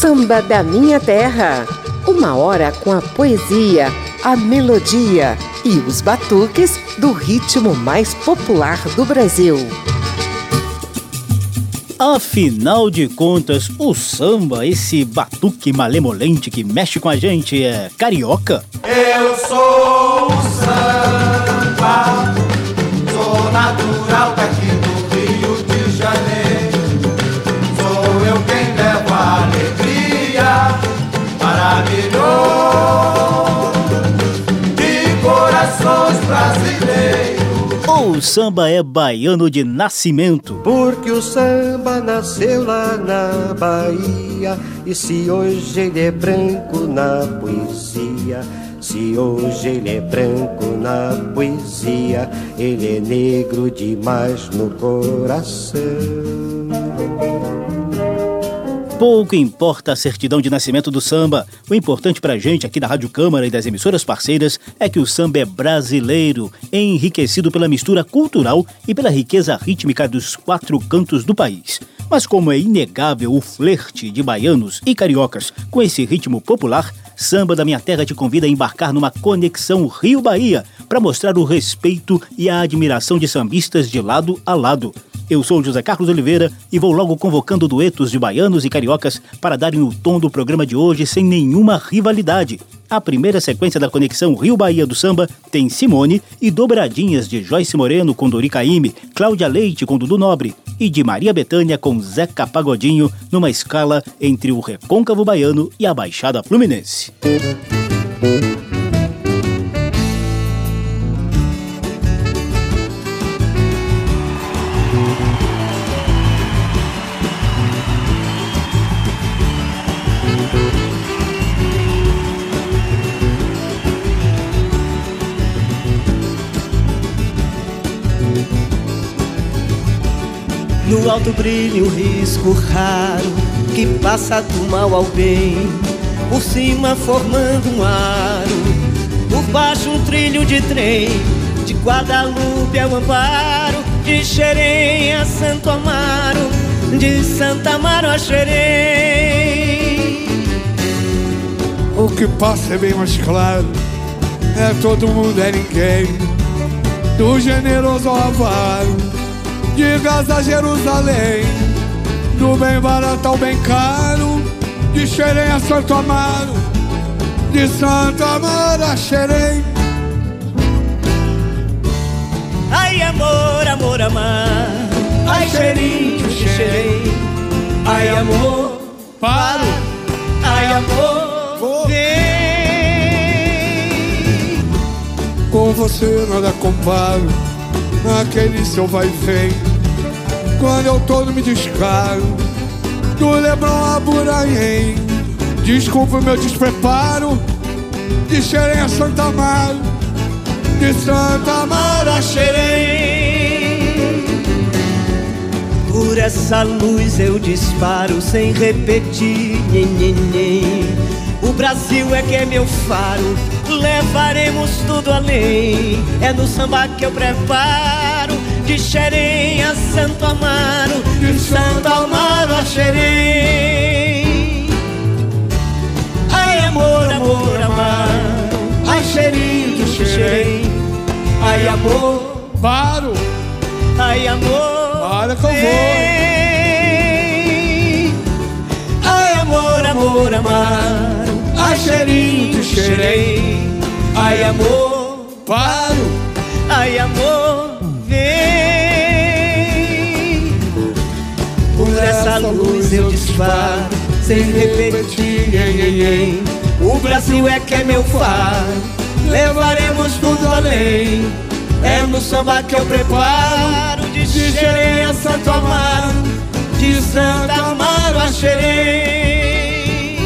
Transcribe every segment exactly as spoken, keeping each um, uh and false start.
Samba da Minha Terra. Uma hora com a poesia, a melodia e os batuques do ritmo mais popular do Brasil. Afinal de contas, o samba, esse batuque malemolente que mexe com a gente, é carioca? Eu sou o samba, sou natural daqui do Rio de Janeiro. Sou eu quem leva a alegria para milhões de corações brasileiros. O samba é baiano de nascimento. Porque o samba nasceu lá na Bahia. E se hoje ele é branco na poesia, se hoje ele é branco na poesia, ele é negro demais no coração. Pouco importa a certidão de nascimento do samba. O importante pra gente aqui da Rádio Câmara e das emissoras parceiras é que o samba é brasileiro, enriquecido pela mistura cultural e pela riqueza rítmica dos quatro cantos do país. Mas como é inegável o flerte de baianos e cariocas com esse ritmo popular, Samba da Minha Terra te convida a embarcar numa conexão Rio-Bahia para mostrar o respeito e a admiração de sambistas de lado a lado. Eu sou o José Carlos Oliveira e vou logo convocando duetos de baianos e cariocas para darem o tom do programa de hoje sem nenhuma rivalidade. A primeira sequência da conexão Rio-Bahia do samba tem Simone e dobradinhas de Joyce Moreno com Dori Caymmi, Cláudia Leite com Dudu Nobre e de Maria Bethânia com Zeca Pagodinho, numa escala entre o recôncavo baiano e a Baixada Fluminense. No alto brilha o risco raro que passa do mal ao bem, por cima formando um aro, por baixo um trilho de trem, de Guadalupe ao Amparo, de Xerém a Santo Amaro, de Santa Amaro a Xerém. O que passa é bem mais claro, é todo mundo, é ninguém, do generoso ao avaro, de Gaza a Jerusalém, do bem barato ao bem caro, de Xerém a Santo Amaro, de Santo Amaro a Xerém. Ai amor, amor, amar, ai xerinho, xerém, ai amor, paro, ai amor, vem. Com você nada comparo, aquele seu vai e vem, quando eu todo me descaro, do Leblon a Buraim. Desculpa o meu despreparo, de Xerém a Santa Amaro, de Santa Amaro a Xerém. Por essa luz eu disparo sem repetir, nhen, nhen, nhen. O Brasil é que é meu faro, levaremos tudo além. É no samba que eu preparo, de Xerém a Santo Amaro, de Santo Amaro a Xerém. Ai amor, amor, amar, ai xerinho, xerém, ai amor, paro, ai amor, para que eu vou. Ai amor, amor, amar, ai xerinho, xerém, ai amor, paro, ai amor, vem. Por essa luz eu disparo, sem repetir, nhen, nhen, nhen. O Brasil é que é meu faro, levaremos tudo além. É no samba que eu preparo, de Xerém a Santo Amaro, de Santa Amaro a Xerém.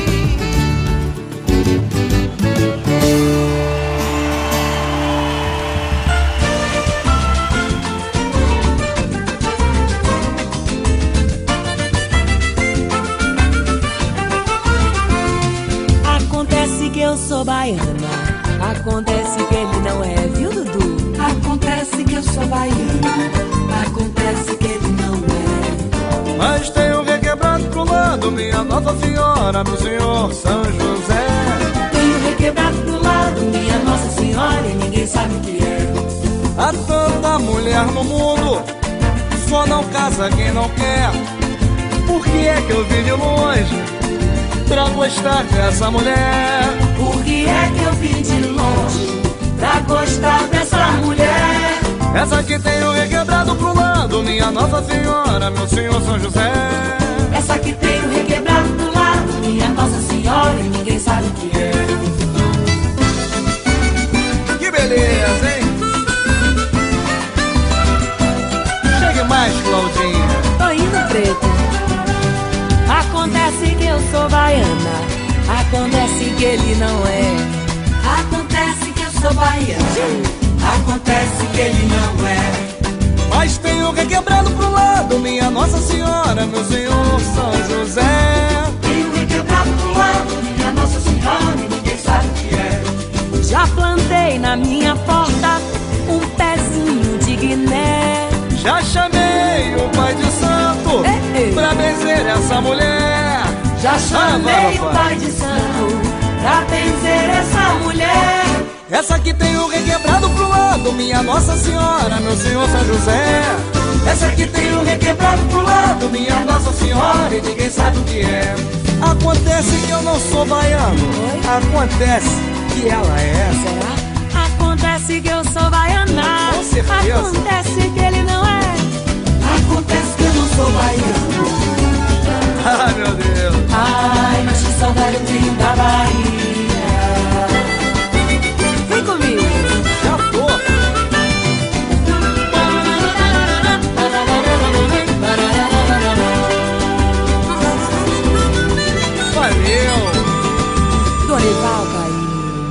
Acontece que eu sou baiana, acontece que ele não é, viu, Dudu? Acontece que eu sou baiana, acontece que ele não é. Mas tenho requebrado pro lado, lado, minha Nossa Senhora, meu Senhor São José. Tenho requebrado pro lado, minha Nossa Senhora, e ninguém sabe o que é. Há tanta mulher no mundo, só não casa quem não quer. Por que é que eu vim de longe pra gostar dessa mulher? Por que é que eu vim de longe pra gostar dessa mulher? Essa que tem o requebrado pro lado, minha Nossa Senhora, meu Senhor São José. Essa que tem o requebrado pro lado, minha Nossa Senhora, e ninguém sabe o que é. Que beleza, hein? Chegue mais, Claudinha. Tô indo, preto. Acontece que eu sou baiana, acontece que ele não é. Acontece que eu sou baiana, acontece que ele não é. Mas tenho requebrado pro lado, minha Nossa Senhora, meu Senhor São José. Tenho requebrado pro lado, minha Nossa Senhora, e ninguém sabe o que é. Já plantei na minha porta um pezinho de guiné. Já chamei o Pai de Santo ei, ei. pra benzer essa mulher. Já chamei ah, o Pai de Santo pra benzer essa mulher. Essa que tem o requebrado pro lado, minha Nossa Senhora, meu Senhor São José. Essa que tem o requebrado pro lado, minha Nossa Senhora, e ninguém sabe o que é. Acontece que eu não sou baiano. Oi? Acontece que ela é. Será? Acontece que eu sou baiana. Com certeza. Acontece que ele não é. Acontece que eu não sou baiano. Ai, meu Deus. Ai, mas que saudade eu tenho da Bahia. Vem comigo. Já tô. Valeu. Dorival Bahia.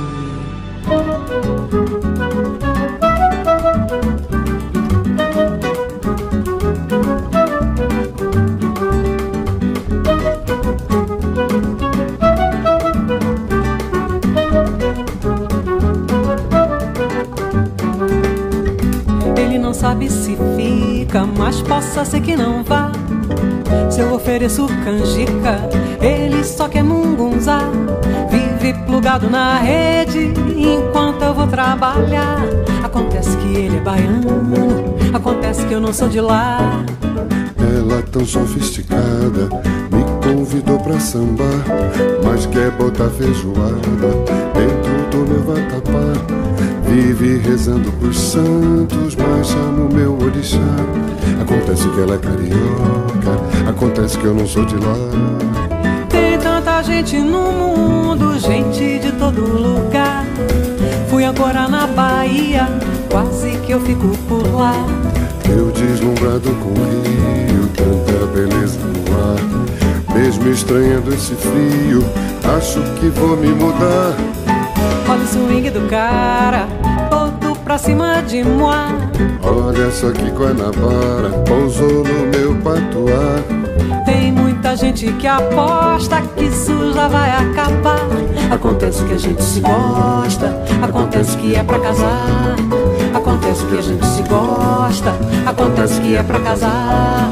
Ele não sabe se fica, mas possa ser que não vá. Se eu ofereço canjica, ele só quer mungunzá. Vive plugado na rede enquanto eu vou trabalhar. Acontece que ele é baiano, acontece que eu não sou de lá. Ela tão sofisticada me convidou pra sambar, mas quer botar feijoada dentro do meu vatapá. Vive rezando pros santos, mas chama o meu orixá. Acontece que ela é carioca, acontece que eu não sou de lá. Tem tanta gente no mundo, gente de todo lugar. Fui agora na Bahia, quase que eu fico por lá. Eu deslumbrado com o rio, tanta beleza no ar. Mesmo estranhando esse frio, acho que vou me mudar. Olha o swing do cara, todo pra cima de moi. Olha só que Guanabara pousou no meu patuá. Tem muita gente que aposta que isso já vai acabar. Acontece que a gente se gosta, acontece que é pra casar. Acontece que a gente se gosta, acontece que é pra casar.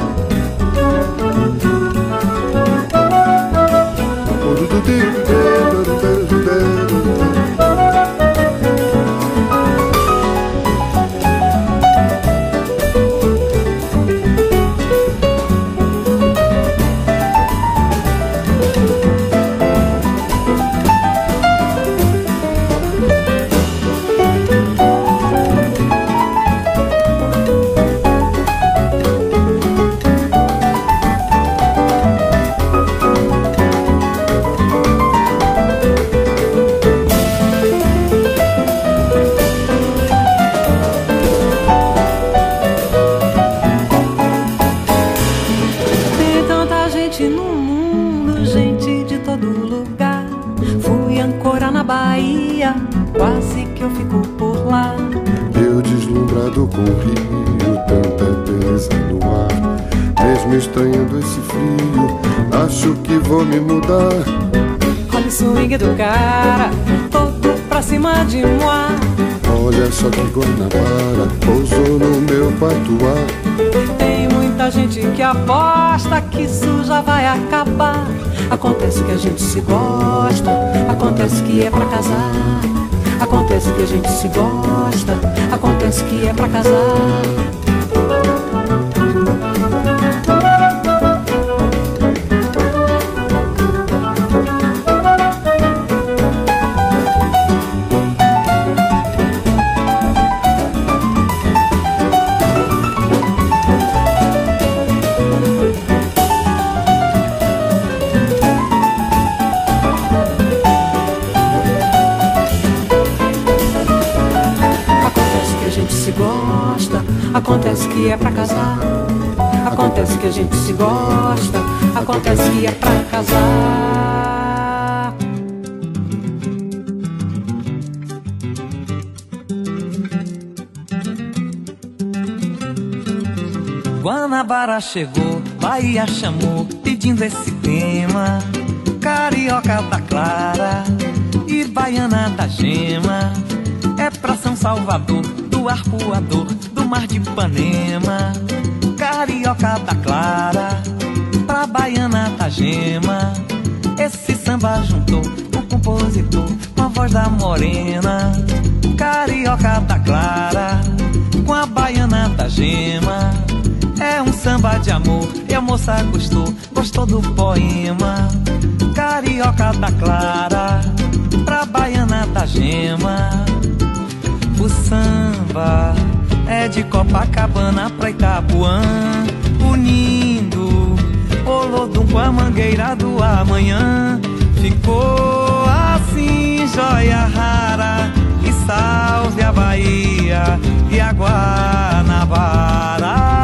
Quase que eu fico por lá. Eu deslumbrado com o rio, tanta beleza no ar. Mesmo estranhando esse frio, acho que vou me mudar. Olha o swing do cara, todo pra cima de moi. Olha só que Guanabara pousou no meu patuá. Tem muita a gente que aposta que isso já vai acabar. Acontece que a gente se gosta, acontece que é pra casar. Acontece que a gente se gosta, acontece que é pra casar. Acontece que é pra casar. Acontece que a gente se gosta. Acontece que é pra casar. Guanabara chegou, Bahia chamou, pedindo esse tema. Carioca da Clara e Baiana da Gema. É pra São Salvador, do Arpoador, do Mar de Ipanema. Carioca da Clara pra Baiana da Gema. Esse samba juntou o compositor com a voz da morena. Carioca da Clara com a Baiana da Gema. É um samba de amor e a moça gostou, gostou do poema. Carioca da Clara pra Baiana da Gema. O samba é de Copacabana pra Itapuã, unindo Olodum com a mangueira do amanhã. Ficou assim, joia rara, e salve a Bahia e a Guanabara.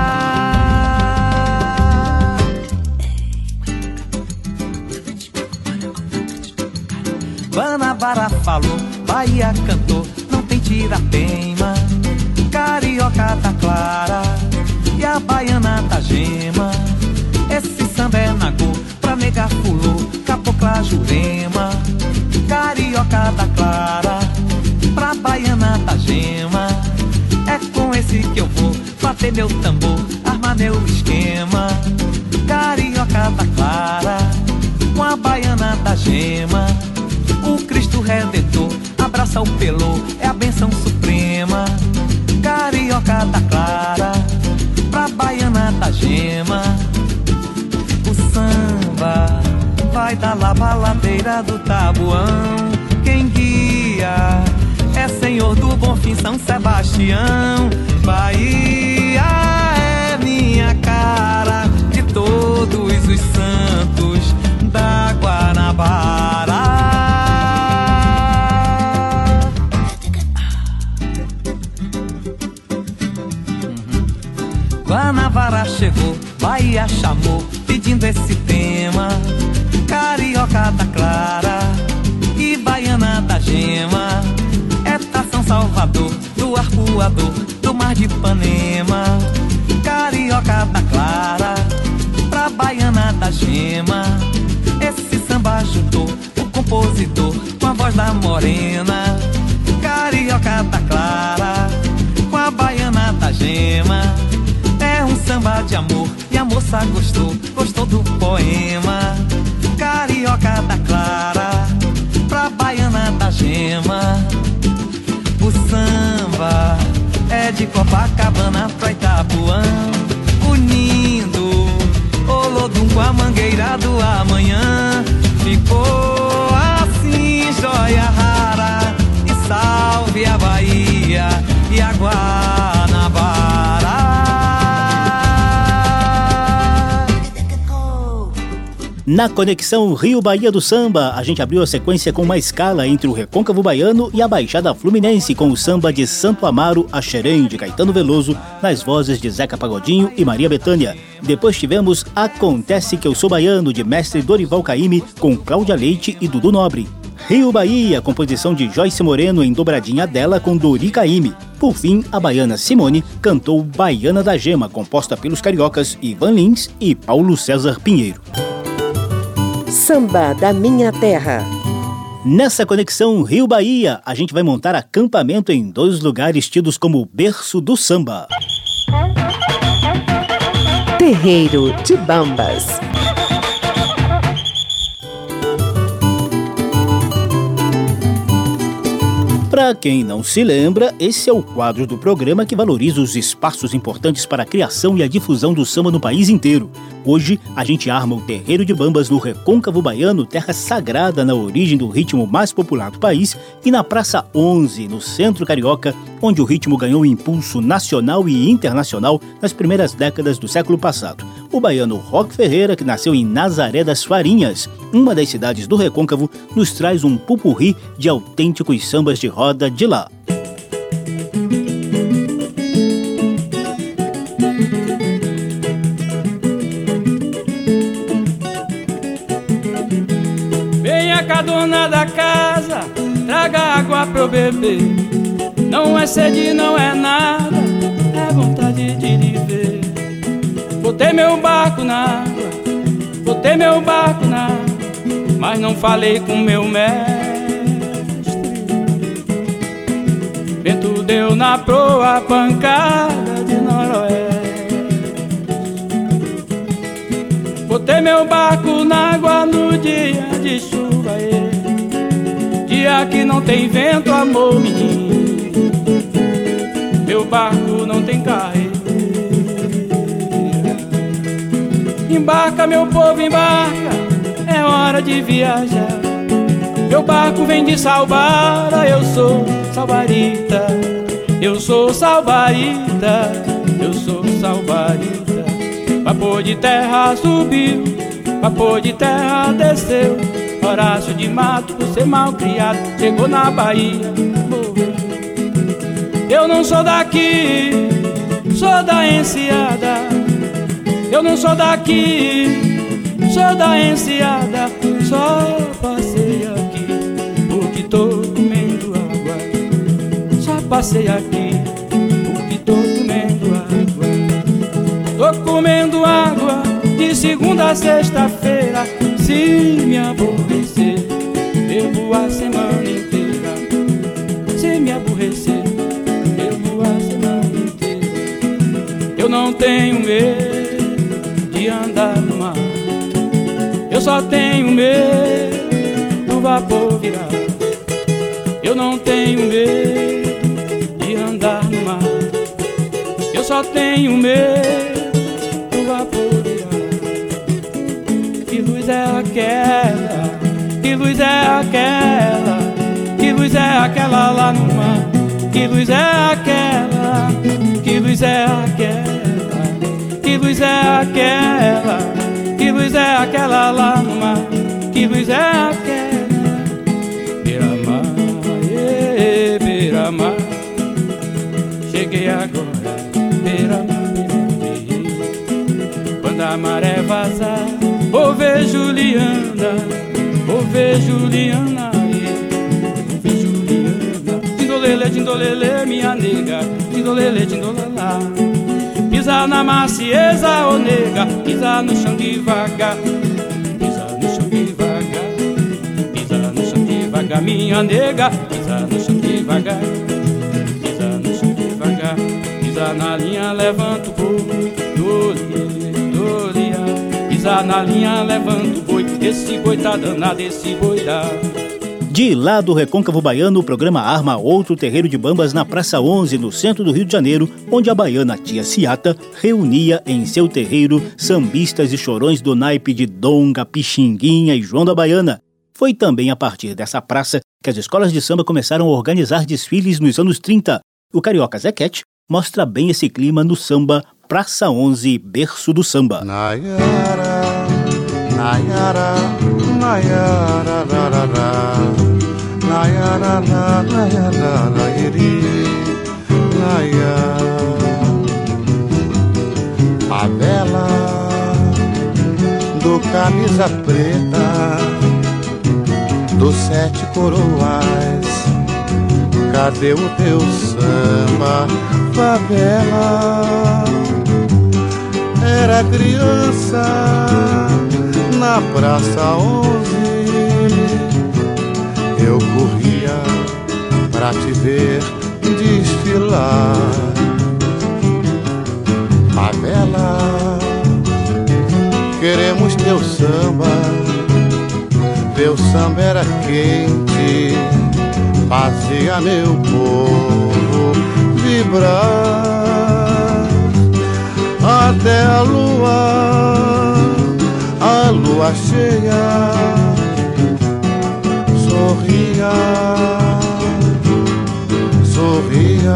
Guanabara falou, Bahia cantou, não tem tira-teima. Carioca da Clara e a Baiana da Gema. Esse samba é nagô pra nega fulô, cabocla Jurema. Carioca da Clara pra Baiana da Gema. É com esse que eu vou bater meu tambor, armar meu esquema. Carioca da Clara com a Baiana da Gema. O Cristo Redentor abraça o pelô, é a bênção suprema. Carioca da Clara pra Baiana da Gema. O samba vai da lavaladeira do Tabuão. Quem guia é Senhor do Bonfim, São Sebastião. Bahia é minha cara, de todos os santos da Guanabara. Guanabara chegou, Bahia chamou, pedindo esse tema. Carioca da Clara e Baiana da Gema. É pra São Salvador, do Arpoador, do Mar de Ipanema. Carioca da Clara pra Baiana da Gema. Esse samba juntou o compositor com a voz da morena. Carioca da Clara com a Baiana da Gema. É um samba de amor e a moça gostou, gostou do poema. Carioca da Clara pra Baiana da Gema. O samba é de Copacabana pra Itapuã, unindo Olodum com a mangueira do amanhã. Ficou assim, joia rara, e salve a Bahia e a Guanabara. Na conexão Rio-Bahia do Samba, a gente abriu a sequência com uma escala entre o Recôncavo Baiano e a Baixada Fluminense, com o samba de Santo Amaro a Xerém, de Caetano Veloso, nas vozes de Zeca Pagodinho e Maria Bethânia. Depois tivemos Acontece que eu sou baiano, de mestre Dorival Caymmi, com Cláudia Leite e Dudu Nobre. Rio-Bahia, composição de Joyce Moreno em dobradinha dela com Dori Caymmi. Por fim, a baiana Simone cantou Baiana da Gema, composta pelos cariocas Ivan Lins e Paulo César Pinheiro. Samba da Minha Terra. Nessa conexão Rio-Bahia, a gente vai montar acampamento em dois lugares tidos como berço do samba. Terreiro de Bambas. Para quem não se lembra, esse é o quadro do programa que valoriza os espaços importantes para a criação e a difusão do samba no país inteiro. Hoje, a gente arma o Terreiro de Bambas no Recôncavo Baiano, terra sagrada na origem do ritmo mais popular do país, e na Praça onze, no centro carioca, onde o ritmo ganhou impulso nacional e internacional nas primeiras décadas do século passado. O baiano Roque Ferreira, que nasceu em Nazaré das Farinhas, uma das cidades do Recôncavo, nos traz um pupurri de autênticos sambas de roda de lá. Venha cá, dona da casa, traga água pra eu beber. Não é sede, não é nada, é vontade de lhe ver. Botei meu barco na água, botei meu barco na água, mas não falei com meu mestre. Vento deu na proa, pancada de noroeste. Botei meu barco na água no dia de chuva, é. Dia que não tem vento, amor menino. Meu barco não tem carreira. Embarca, meu povo, embarca, é hora de viajar. Meu barco vem de Salbara, eu sou Salbarita. Eu sou Salbarita, eu sou Salbarita. Vapor de terra subiu, vapor de terra desceu. Horácio de Mato, por ser mal criado, chegou na Bahia, morreu. Eu não sou daqui, sou da Enseada. Eu não sou daqui, sou da Enseada. Só passei aqui porque tô comendo água. Só passei aqui porque tô comendo água. Tô comendo água de segunda a sexta-feira. Se me aborrecer, bebo a semana inteira. Se me aborrecer, bebo a semana inteira. Eu não tenho medo de andar no mar, eu só tenho medo do vapor virar. Eu não tenho medo de andar no mar, eu só tenho medo do vapor virar. Que luz é aquela? Que luz é aquela? Que luz é aquela lá no mar? Que luz é aquela? Que luz é aquela? Que luz é aquela? Que luz é aquela lá no mar? Que luz é aquela? Beira-mar, ê, beira-mar. Cheguei agora, beira-mar, beira-mar. Quando a maré vazar, vou ver Juliana, vou ver Juliana, vou ver Juliana. Dindolele, dindolele, minha nega, dindolele, dindolalá. Pisa na macieza, ô nega, pisa no chão devagar. Pisa no chão devagar, pisa no chão devagar, minha nega, pisa no chão devagar. Pisa no chão devagar, pisa na linha, levanta o boi, dolia, dolia. Pisa na linha, levanta o boi, esse boi tá danado, esse boi dá. De lá do Recôncavo Baiano, o programa arma outro terreiro de bambas na Praça onze, no centro do Rio de Janeiro, onde a baiana Tia Ciata reunia em seu terreiro sambistas e chorões do naipe de Donga, Pixinguinha e João da Baiana. Foi também a partir dessa praça que as escolas de samba começaram a organizar desfiles nos anos trinta. O carioca Zequete mostra bem esse clima no samba Praça onze, berço do samba. Nayara, Nayara, Nayara, Nayara. Nayara, Nayara, Nayiri, Nayara. A vela do camisa preta, dos sete coroais, cadê o teu samba, favela? Era criança na Praça onze, eu corria pra te ver desfilar. A vela queremos teu samba. Teu samba era quente, fazia meu povo vibrar. Até a lua, a lua cheia, sorria, sorria.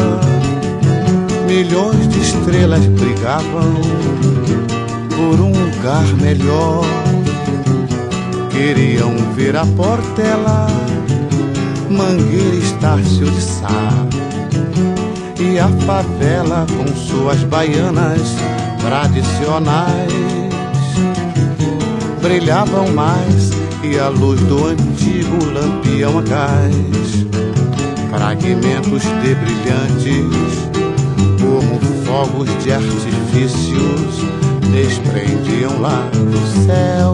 Milhões de estrelas brigavam por um lugar melhor. Queriam ver a Portela, Mangueira, Estácio de Sá e a favela com suas baianas tradicionais. Brilhavam mais e a luz do antigo lampião a gás. Fragmentos de brilhantes, como fogos de artifícios, desprendiam lá do céu.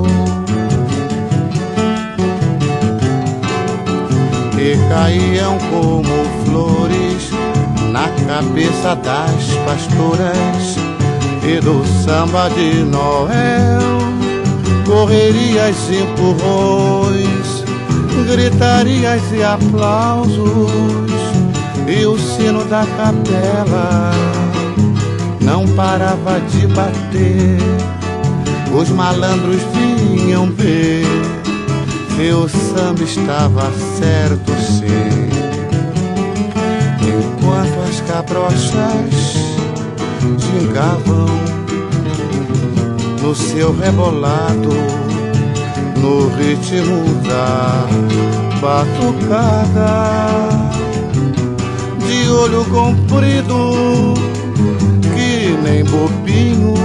E caíam como flores na cabeça das pastoras e do samba de Noel. Correrias e empurrões, gritarias e aplausos, e o sino da capela não parava de bater. Os malandros vinham ver que o samba estava certo, sim. Enquanto as cabrochas gingavam no seu rebolado, no ritmo da batucada, de olho comprido que nem bobinho,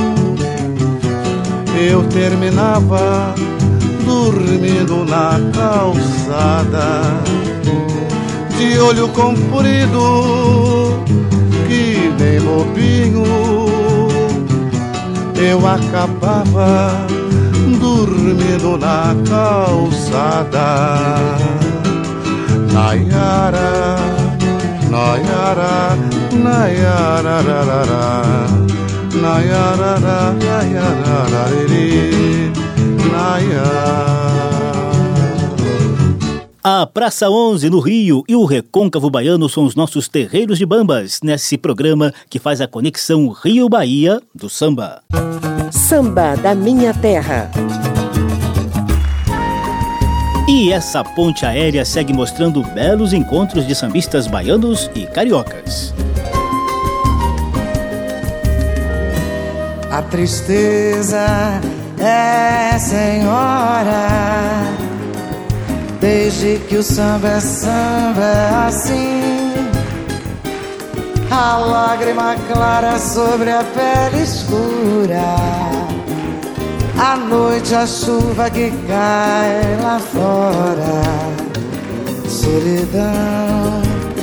eu terminava dormindo na calçada. De olho comprido que nem bobinho, eu acabava dormindo na calçada. Nayara, Nayara, Nayara, Nayara, Nayara, A Praça onze no Rio e o Recôncavo Baiano são os nossos terreiros de bambas, nesse programa que faz a conexão Rio-Bahia do samba. Samba da Minha Terra. E essa ponte aérea segue mostrando belos encontros de sambistas baianos e cariocas. A tristeza é senhora, desde que o samba é samba é assim. A lágrima clara sobre a pele escura, à noite a chuva que cai lá fora. Solidão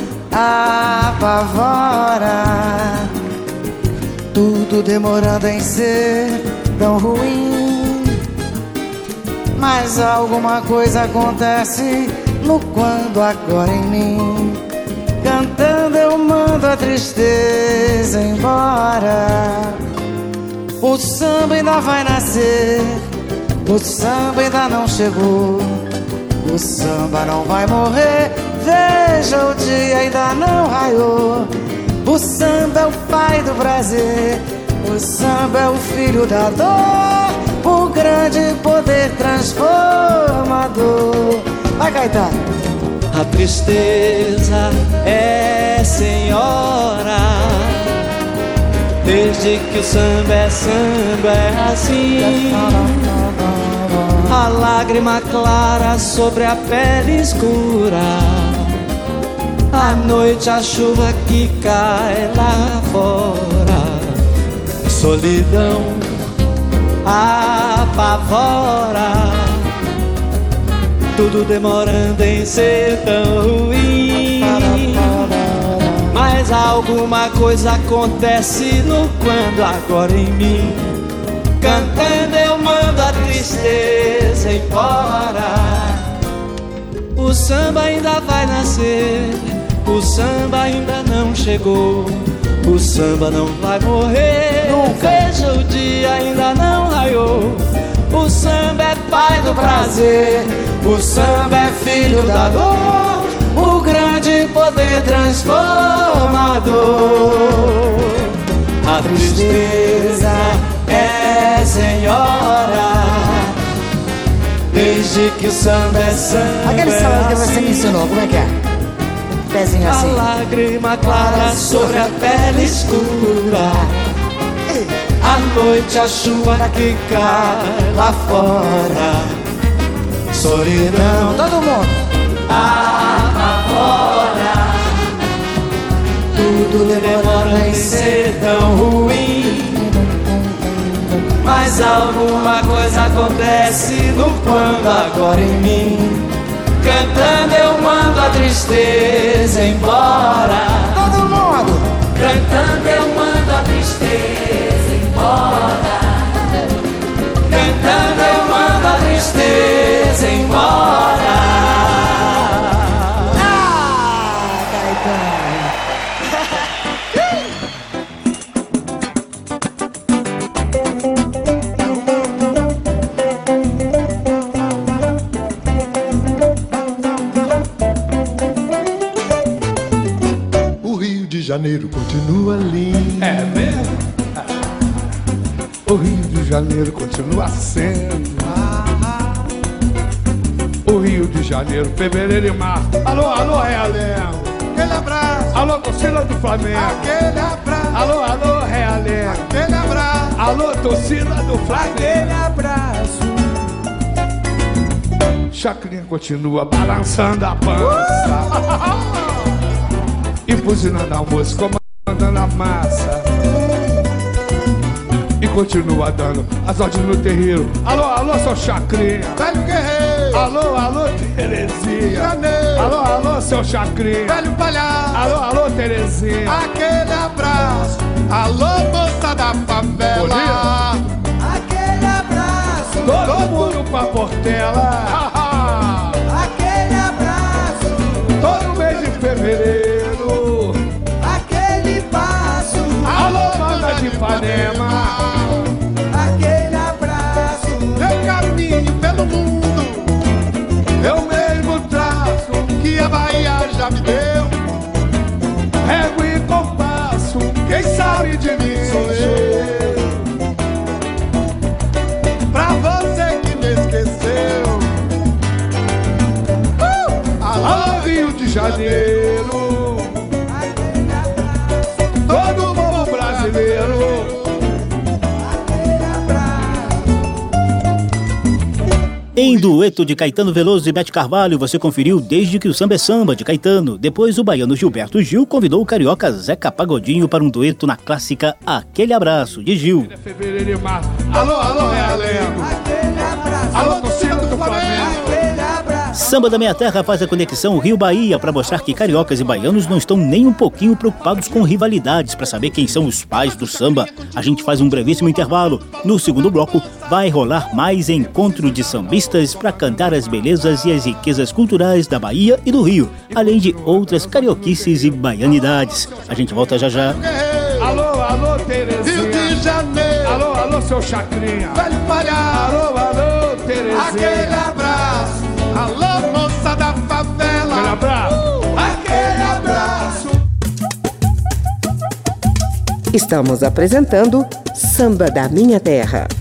apavora, tudo demorando em ser tão ruim. Mas alguma coisa acontece no quando agora em mim. Cantando eu mando a tristeza embora. O samba ainda vai nascer, o samba ainda não chegou, o samba não vai morrer, veja o dia ainda não raiou. O samba é o pai do prazer, o samba é o filho da dor, o grande poder transformador. Vai, Caetano. A tristeza é senhora, desde que o samba é samba é assim. A lágrima clara sobre a pele escura, à noite a chuva que cai lá fora. Solidão apavora, tudo demorando em ser tão ruim. Mas alguma coisa acontece no quando agora em mim. Cantando eu mando a tristeza embora. O samba ainda vai nascer, o samba ainda não chegou, O samba não vai morrer, nunca. Veja o dia ainda não raiou. O samba é pai do prazer, o samba é filho da dor, o grande poder transformador. A tristeza é senhora, desde que o samba é samba. Aquele samba que você me ensinou, como é que é? Pezinho assim. A lágrima clara sobre a pele escura, à noite a chuva que cai lá fora. Solidão, todo mundo apavora. Tudo demora em ser tão ruim, mas alguma coisa acontece no quando agora em mim. Cantando eu mando a tristeza embora. Todo mundo cantando eu mando a tristeza embora. Cantando eu mando a tristeza embora. Ah, Caetano. Janeiro continua lindo. É mesmo? O Rio de Janeiro continua sendo. O Rio de Janeiro, fevereiro e março. Alô, alô, Realengo. Aquele abraço. Alô, torcida do Flamengo. Aquele abraço. Alô, alô, Realengo. Aquele abraço. Alô, torcida do Flamengo. Aquele abraço. Chacrinha continua balançando a pança. Uh! E buzinando almoço, comandando a massa. E continua dando as ordens no terreiro. Alô, alô, seu Chacrinha. Velho guerreiro. Alô, alô, Terezinha. Janeiro. Alô, alô, seu Chacrinha. Velho palhaço. Alô, alô, Terezinha. Aquele abraço. Alô, moça da favela. Bonito. Aquele abraço. Todo, Todo mundo pra Portela. Aquele abraço. Todo mês de fevereiro. Alô, banda de Ipanema. Aquele abraço. Eu caminho pelo mundo, eu mesmo traço que a Bahia já me deu. Régua e compasso, quem sabe de mim sou eu. Pra você que me esqueceu. uh! Alô, Alô, Rio de Janeiro. Todo mundo brasileiro. Em dueto de Caetano Veloso e Bete Carvalho, você conferiu Desde que o Samba é Samba, de Caetano. Depois, o baiano Gilberto Gil convidou o carioca Zeca Pagodinho para um dueto na clássica Aquele Abraço, de Gil. Fevereiro e março. Alô, alô, Realengo. Aquele abraço. Alô, torcida do Flamengo. Samba da Minha Terra faz a conexão Rio-Bahia para mostrar que cariocas e baianos não estão nem um pouquinho preocupados com rivalidades. Para saber quem são os pais do samba, a gente faz um brevíssimo intervalo. No segundo bloco, vai rolar mais encontro de sambistas para cantar as belezas e as riquezas culturais da Bahia e do Rio, além de outras carioquices e baianidades. A gente volta já já. Alô, alô, Terezinha. Rio de Janeiro. Alô, alô, seu Chacrinha. Velho palhaço. Alô, alô, Terezinha. Aquele abraço. Alô, moça da favela. Aquele abraço. Uh, aquele abraço. Estamos apresentando Samba da Minha Terra.